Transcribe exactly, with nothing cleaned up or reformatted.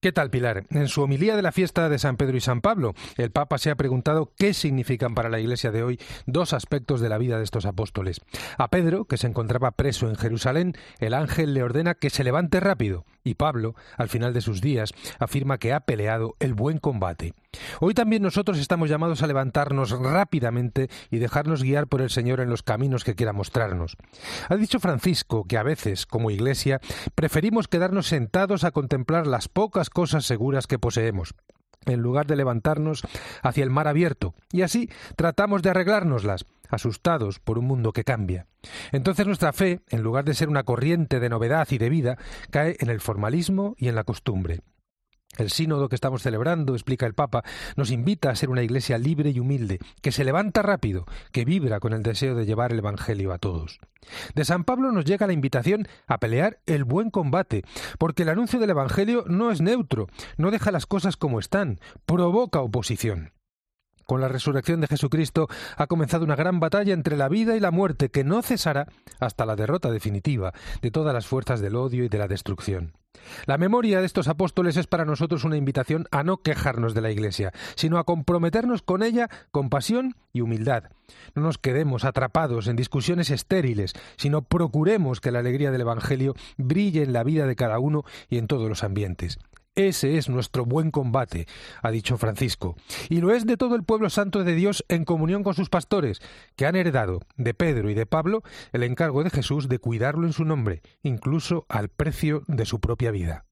¿Qué tal, Pilar? En su homilía de la fiesta de San Pedro y San Pablo, el Papa se ha preguntado qué significan para la Iglesia de hoy dos aspectos de la vida de estos apóstoles. A Pedro, que se encontraba preso en Jerusalén, el ángel le ordena que se levante rápido, y Pablo, al final de sus días, afirma que ha peleado el buen combate. Hoy también nosotros estamos llamados a levantarnos rápidamente y dejarnos guiar por el Señor en los caminos que quiera mostrarnos. Ha dicho Francisco que a veces, como Iglesia, preferimos quedarnos sentados a contemplar las pocas cosas seguras que poseemos, en lugar de levantarnos hacia el mar abierto, y así tratamos de arreglárnoslas, asustados por un mundo que cambia. Entonces nuestra fe, en lugar de ser una corriente de novedad y de vida, cae en el formalismo y en la costumbre. El sínodo que estamos celebrando, explica el Papa, nos invita a ser una iglesia libre y humilde, que se levanta rápido, que vibra con el deseo de llevar el Evangelio a todos. De San Pablo nos llega la invitación a pelear el buen combate, porque el anuncio del Evangelio no es neutro, no deja las cosas como están, provoca oposición. Con la resurrección de Jesucristo ha comenzado una gran batalla entre la vida y la muerte que no cesará hasta la derrota definitiva de todas las fuerzas del odio y de la destrucción. La memoria de estos apóstoles es para nosotros una invitación a no quejarnos de la Iglesia, sino a comprometernos con ella con pasión y humildad. No nos quedemos atrapados en discusiones estériles, sino procuremos que la alegría del Evangelio brille en la vida de cada uno y en todos los ambientes. Ese es nuestro buen combate, ha dicho Francisco, y lo es de todo el pueblo santo de Dios en comunión con sus pastores, que han heredado de Pedro y de Pablo el encargo de Jesús de cuidarlo en su nombre, incluso al precio de su propia vida.